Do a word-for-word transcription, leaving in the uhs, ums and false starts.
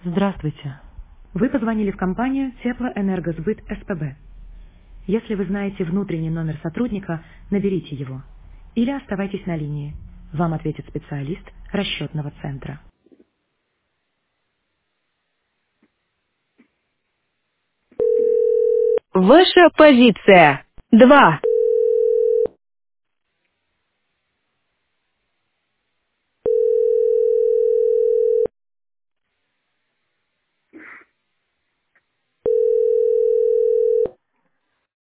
Здравствуйте. Вы позвонили в компанию Теплоэнергосбыт СПБ. Если вы знаете внутренний номер сотрудника, наберите его. Или оставайтесь на линии. Вам ответит специалист расчетного центра. Ваша позиция. Два.